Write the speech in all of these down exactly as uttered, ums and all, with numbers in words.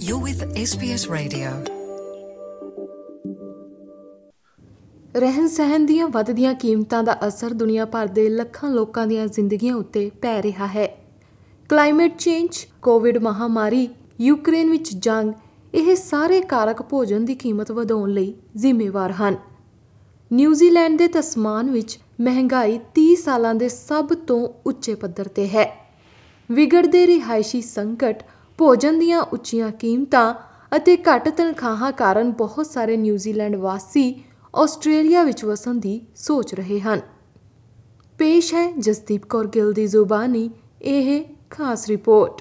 You're with S B S Radio. ਰਹਿਣ ਸਹਿਣ ਦੀਆਂ ਵੱਧਦੀਆਂ ਕੀਮਤਾਂ ਦਾ ਅਸਰ ਦੁਨੀਆ ਭਰ ਦੇ ਲੱਖਾਂ ਲੋਕਾਂ ਦੀਆਂ ਜ਼ਿੰਦਗੀਆਂ ਉੱਤੇ ਪੈ ਰਿਹਾ ਹੈ। ਕਲਾਈਮੇਟ ਚੇਂਜ, ਕੋਵਿਡ ਮਹਾਮਾਰੀ, ਯੂਕਰੇਨ ਵਿੱਚ ਜੰਗ, ਇਹ ਸਾਰੇ ਕਾਰਕ ਭੋਜਨ ਦੀ ਕੀਮਤ ਵਧਾਉਣ ਲਈ ਜ਼ਿੰਮੇਵਾਰ ਹਨ। ਨਿਊਜ਼ੀਲੈਂਡ ਦੇ ਤਸਮਾਨ ਵਿੱਚ ਮਹਿੰਗਾਈ ਤੀਹ ਸਾਲਾਂ ਦੇ ਸਭ ਤੋਂ ਉੱਚੇ ਪੱਧਰ ਤੇ ਹੈ। ਵਿਗੜਦੇ ਰਿਹਾਇਸ਼ੀ ਸੰਕਟ, ਭੋਜਨ ਦੀਆਂ ਉੱਚੀਆਂ ਕੀਮਤਾਂ ਅਤੇ ਘੱਟ ਤਨਖਾਹਾਂ ਕਾਰਨ ਬਹੁਤ ਸਾਰੇ ਨਿਊਜ਼ੀਲੈਂਡ ਵਾਸੀ ਆਸਟ੍ਰੇਲੀਆ ਵਿੱਚ ਵਸਣ ਦੀ ਸੋਚ ਰਹੇ ਹਨ। ਪੇਸ਼ ਹੈ ਜਸਦੀਪ ਕੌਰ ਗਿੱਲ ਦੀ ਜ਼ੁਬਾਨੀ ਇਹ ਖਾਸ ਰਿਪੋਰਟ।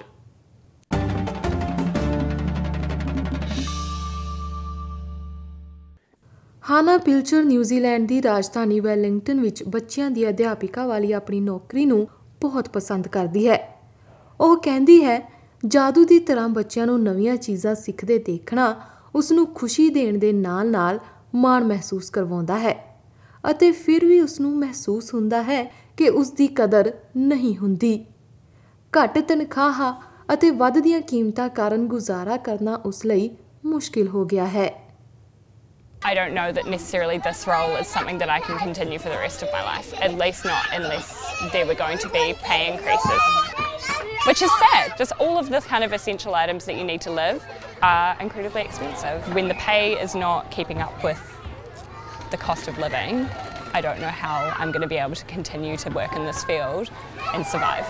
ਹਾਨਾ ਪਿਲਚਰ ਨਿਊਜ਼ੀਲੈਂਡ ਦੀ ਰਾਜਧਾਨੀ ਵੈਲਿੰਗਟਨ ਵਿੱਚ ਬੱਚਿਆਂ ਦੀ ਅਧਿਆਪਿਕਾ ਵਾਲੀ ਆਪਣੀ ਨੌਕਰੀ ਨੂੰ ਬਹੁਤ ਪਸੰਦ ਕਰਦੀ ਹੈ। ਉਹ ਕਹਿੰਦੀ ਹੈ, ਜਾਦੂ ਦੀ ਤਰ੍ਹਾਂ ਬੱਚਿਆਂ ਨੂੰ ਨਵੀਆਂ ਚੀਜ਼ਾਂ ਸਿੱਖਦੇ ਦੇਖਣਾ ਉਸਨੂੰ ਖੁਸ਼ੀ ਦੇਣ ਦੇ ਨਾਲ ਨਾਲ ਮਾਣ ਮਹਿਸੂਸ ਕਰਵਾਉਂਦਾ ਹੈ ਅਤੇ ਫਿਰ ਵੀ ਉਸਨੂੰ ਮਹਿਸੂਸ ਹੁੰਦਾ ਹੈ ਕਿ ਉਸਦੀ ਕਦਰ ਨਹੀਂ ਹੁੰਦੀ। ਘੱਟ ਤਨਖਾਹਾਂ ਅਤੇ ਵੱਧਦੀਆਂ ਕੀਮਤਾਂ ਕਾਰਨ ਗੁਜ਼ਾਰਾ ਕਰਨਾ ਉਸ ਲਈ ਮੁਸ਼ਕਿਲ ਹੋ ਗਿਆ ਹੈ। I don't know that necessarily this role is something that I can continue for the rest of my life, at least not unless there were going to be pay increases, which is sad. Just all of the kind of essential items that you need to live are incredibly expensive. When the pay is not keeping up with the cost of living, I don't know how I'm going to be able to continue to work in this field and survive.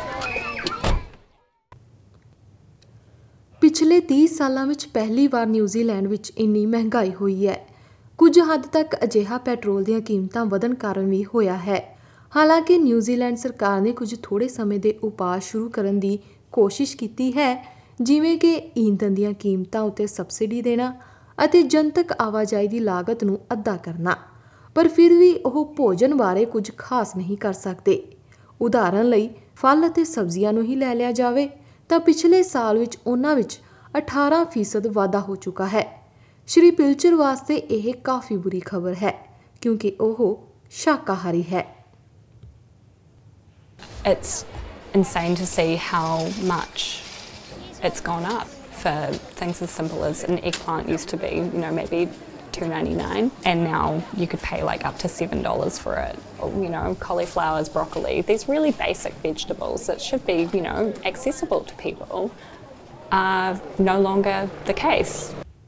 ਪਿਛਲੇ ਤੀਹ ਸਾਲਾਂ ਵਿੱਚ ਪਹਿਲੀ ਵਾਰ New Zealand ਵਿੱਚ ਇੰਨੀ ਮਹਿੰਗਾਈ ਹੋਈ ਹੈ। ਕੁਝ ਹੱਦ ਤੱਕ ਅਜਿਹਾ ਪੈਟਰੋਲ ਦੀਆਂ ਕੀਮਤਾਂ ਵਧਣ ਕਾਰਨ ਵੀ ਹੋਇਆ ਹੈ। ਹਾਲਾਂਕਿ ਨਿਊਜ਼ੀਲੈਂਡ ਸਰਕਾਰ ਨੇ ਕੁਝ ਥੋੜ੍ਹੇ ਸਮੇਂ ਦੇ ਉਪਾਅ ਸ਼ੁਰੂ ਕਰਨ ਦੀ ਕੋਸ਼ਿਸ਼ ਕੀਤੀ ਹੈ, ਜਿਵੇਂ ਕਿ ਈਂਧਨ ਦੀਆਂ ਕੀਮਤਾਂ ਉੱਤੇ ਸਬਸਿਡੀ ਦੇਣਾ ਅਤੇ ਜਨਤਕ ਆਵਾਜਾਈ ਦੀ ਲਾਗਤ ਨੂੰ ਅੱਧਾ ਕਰਨਾ, ਪਰ ਫਿਰ ਵੀ ਉਹ ਭੋਜਨ ਬਾਰੇ ਕੁਝ ਖਾਸ ਨਹੀਂ ਕਰ ਸਕਦੇ। ਉਦਾਹਰਨ ਲਈ ਫਲ ਅਤੇ ਸਬਜ਼ੀਆਂ ਨੂੰ ਹੀ ਲੈ ਲਿਆ ਜਾਵੇ ਤਾਂ ਪਿਛਲੇ ਸਾਲ ਵਿੱਚ ਉਹਨਾਂ ਵਿੱਚ ਅਠਾਰਾਂ ਫੀਸਦ ਵਾਧਾ ਹੋ ਚੁੱਕਾ ਹੈ। ਸ਼੍ਰੀ ਪਿਲਚਰ ਵਾਸਤੇ ਇਹ ਕਾਫੀ ਬੁਰੀ ਖਬਰ ਹੈ ਕਿਉਂਕਿ ਉਹ ਸ਼ਾਕਾਹਾਰੀ ਹੈ। It's insane to see how much it's gone up for things as simple as an eggplant used to be, you know, maybe two ninety-nine, and now you could pay like up to seven dollars for it. Or, you know, cauliflowers, broccoli, these really basic vegetables that should be, you know, accessible to people are no longer the case.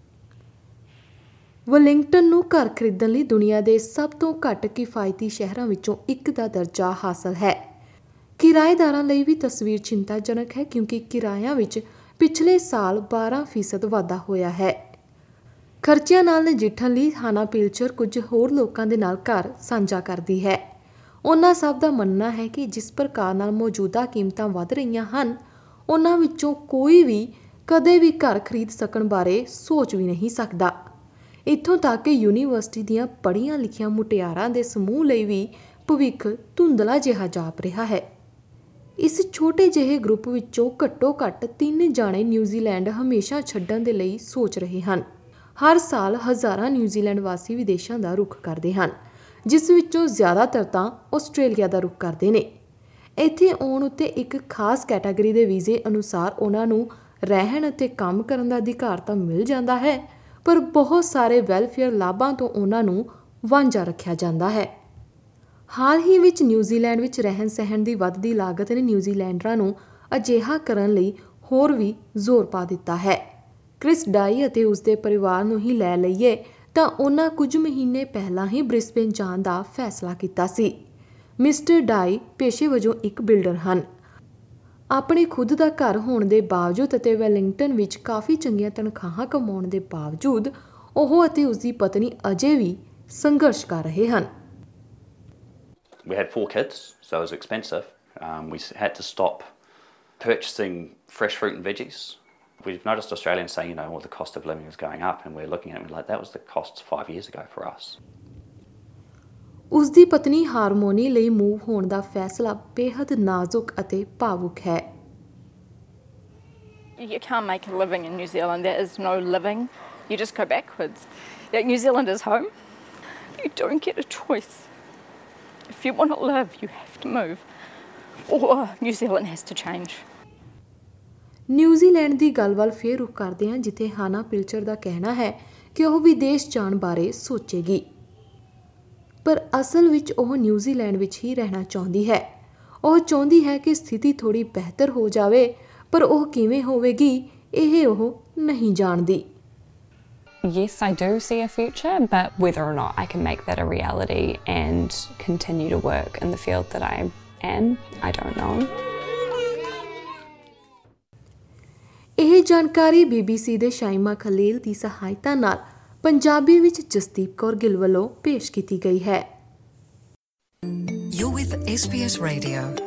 Wellington ਨੂੰ ਘਰ ਖਰੀਦਣ ਲਈ ਦੁਨੀਆ ਦੇ ਸਭ ਤੋਂ ਘੱਟ ਕਿਫਾਇਤੀ ਸ਼ਹਿਰਾਂ ਵਿੱਚੋਂ ਇੱਕ ਦਾ ਦਰਜਾ ਹਾਸਲ ਹੈ। ਕਿਰਾਏਦਾਰਾਂ ਲਈ ਵੀ ਤਸਵੀਰ ਚਿੰਤਾਜਨਕ ਹੈ ਕਿਉਂਕਿ ਕਿਰਾਇਆਂ ਵਿੱਚ ਪਿਛਲੇ ਸਾਲ ਬਾਰਾਂ ਫੀਸਦ ਵਾਧਾ ਹੋਇਆ ਹੈ। ਖਰਚਿਆਂ ਨਾਲ ਨਜਿੱਠਣ ਲਈ ਹਾਨਾ ਪਿਲਚਰ ਕੁਝ ਹੋਰ ਲੋਕਾਂ ਦੇ ਨਾਲ ਘਰ ਸਾਂਝਾ ਕਰਦੀ ਹੈ। ਉਹਨਾਂ ਸਭ ਦਾ ਮੰਨਣਾ ਹੈ ਕਿ ਜਿਸ ਪ੍ਰਕਾਰ ਨਾਲ ਮੌਜੂਦਾ ਕੀਮਤਾਂ ਵੱਧ ਰਹੀਆਂ ਹਨ, ਉਹਨਾਂ ਵਿੱਚੋਂ ਕੋਈ ਵੀ ਕਦੇ ਵੀ ਘਰ ਖਰੀਦ ਸਕਣ ਬਾਰੇ ਸੋਚ ਵੀ ਨਹੀਂ ਸਕਦਾ। ਇੱਥੋਂ ਤੱਕ ਕਿ ਯੂਨੀਵਰਸਿਟੀ ਦੀਆਂ ਪੜ੍ਹੀਆਂ ਲਿਖੀਆਂ ਮੁਟਿਆਰਾਂ ਦੇ ਸਮੂਹ ਲਈ ਵੀ ਭਵਿੱਖ ਧੁੰਦਲਾ ਜਿਹਾ ਜਾਪ ਰਿਹਾ ਹੈ। ਇਸ ਛੋਟੇ ਜਿਹੇ ਗਰੁੱਪ ਵਿੱਚੋਂ ਘੱਟੋ ਘੱਟ ਤਿੰਨ ਜਾਣੇ ਨਿਊਜ਼ੀਲੈਂਡ ਹਮੇਸ਼ਾ ਛੱਡਣ ਦੇ ਲਈ ਸੋਚ ਰਹੇ ਹਨ। ਹਰ ਸਾਲ ਹਜ਼ਾਰਾਂ ਨਿਊਜ਼ੀਲੈਂਡ ਵਾਸੀ ਵਿਦੇਸ਼ਾਂ ਦਾ ਰੁਖ ਕਰਦੇ ਹਨ, ਜਿਸ ਵਿੱਚੋਂ ਜ਼ਿਆਦਾਤਰ ਤਾਂ ਆਸਟ੍ਰੇਲੀਆ ਦਾ ਰੁਖ ਕਰਦੇ ਨੇ। ਇੱਥੇ ਆਉਣ ਉੱਤੇ ਇੱਕ ਖਾਸ ਕੈਟਾਗਰੀ ਦੇ ਵੀਜ਼ੇ ਅਨੁਸਾਰ ਉਹਨਾਂ ਨੂੰ ਰਹਿਣ ਅਤੇ ਕੰਮ ਕਰਨ ਦਾ ਅਧਿਕਾਰ ਤਾਂ ਮਿਲ ਜਾਂਦਾ ਹੈ, ਪਰ ਬਹੁਤ ਸਾਰੇ ਵੈਲਫੇਅਰ ਲਾਭਾਂ ਤੋਂ ਉਹਨਾਂ ਨੂੰ ਵਾਂਝਾ ਰੱਖਿਆ ਜਾਂਦਾ ਹੈ। ਹਾਲ ਹੀ ਵਿੱਚ ਨਿਊਜ਼ੀਲੈਂਡ ਵਿੱਚ ਰਹਿਣ ਸਹਿਣ ਦੀ ਵੱਧਦੀ ਲਾਗਤ ਨੇ ਨਿਊਜ਼ੀਲੈਂਡਰਾਂ ਨੂੰ ਅਜਿਹਾ ਕਰਨ ਲਈ ਹੋਰ ਵੀ ਜ਼ੋਰ ਪਾ ਦਿੱਤਾ ਹੈ। ਕ੍ਰਿਸ ਡਾਈ ਅਤੇ ਉਸਦੇ ਪਰਿਵਾਰ ਨੂੰ ਹੀ ਲੈ ਲਈਏ ਤਾਂ ਉਹਨਾਂ ਕੁਝ ਮਹੀਨੇ ਪਹਿਲਾਂ ਹੀ ਬ੍ਰਿਸਬੇਨ ਜਾਣ ਦਾ ਫੈਸਲਾ ਕੀਤਾ ਸੀ। ਮਿਸਟਰ ਡਾਈ ਪੇਸ਼ੇ ਵਜੋਂ ਇੱਕ ਬਿਲਡਰ ਹਨ। ਆਪਣੇ ਖੁਦ ਦਾ ਘਰ ਹੋਣ ਦੇ ਬਾਵਜੂਦ ਅਤੇ ਵੈਲਿੰਗਟਨ ਵਿੱਚ ਕਾਫੀ ਚੰਗੀਆਂ ਤਨਖਾਹਾਂ ਕਮਾਉਣ ਦੇ ਬਾਵਜੂਦ ਉਹ ਅਤੇ ਉਸਦੀ ਪਤਨੀ ਅਜੇ ਵੀ ਸੰਘਰਸ਼ ਕਰ ਰਹੇ ਹਨ। We had four kids, so it was expensive. Um, we had to stop purchasing fresh fruit and veggies. We've noticed Australians saying, you know, well, the cost of living is going up, and we're looking at it like that was the cost five years ago for us. ਉਸਦੀ ਪਤਨੀ harmony ਲਈ move ਹੋਣ ਦਾ ਫੈਸਲਾ ਬੇਹੱਦ ਨਾਜ਼ੁਕ ਅਤੇ ਭਾਵੁਕ ਹੈ। You can't make a living in New Zealand. There is no living. You just go backwards. New Zealand is home. You don't get a choice. If you want to live, you have to move, or New Zealand has to change. New Zealand ਦੀ ਗੱਲ ਵੱਲ ਫੇਰ ਰੁਖ ਕਰਦੇ ਹਾਂ, ਜਿੱਥੇ ਹਾਨਾ ਪਿਲਚਰ ਦਾ ਕਹਿਣਾ ਹੈ ਕਿ ਉਹ ਵਿਦੇਸ਼ ਜਾਣ ਬਾਰੇ ਸੋਚੇਗੀ, ਪਰ ਅਸਲ ਵਿੱਚ ਉਹ ਨਿਊਜ਼ੀਲੈਂਡ ਵਿੱਚ ਹੀ ਰਹਿਣਾ ਚਾਹੁੰਦੀ ਹੈ। ਉਹ ਚਾਹੁੰਦੀ ਹੈ ਕਿ ਸਥਿਤੀ ਥੋੜ੍ਹੀ ਬਿਹਤਰ ਹੋ ਜਾਵੇ, ਪਰ ਉਹ ਕਿਵੇਂ ਹੋਵੇਗੀ ਇਹ ਉਹ ਨਹੀਂ ਜਾਣਦੀ। Yes, I do see a future, but whether or not I can make that a reality and continue to work in the field that I am, I don't know. ਇਹ ਜਾਣਕਾਰੀ ਬੀ ਬੀ ਸੀ ਦੇ ਸ਼ਾਇਮਾ ਖਲੀਲ ਦੀ ਸਹਾਇਤਾ ਨਾਲ ਪੰਜਾਬੀ ਵਿੱਚ ਜਸਦੀਪ ਕੌਰ ਗਿੱਲ ਵੱਲੋਂ ਪੇਸ਼ ਕੀਤੀ ਗਈ ਹੈ। You're with S B S Radio.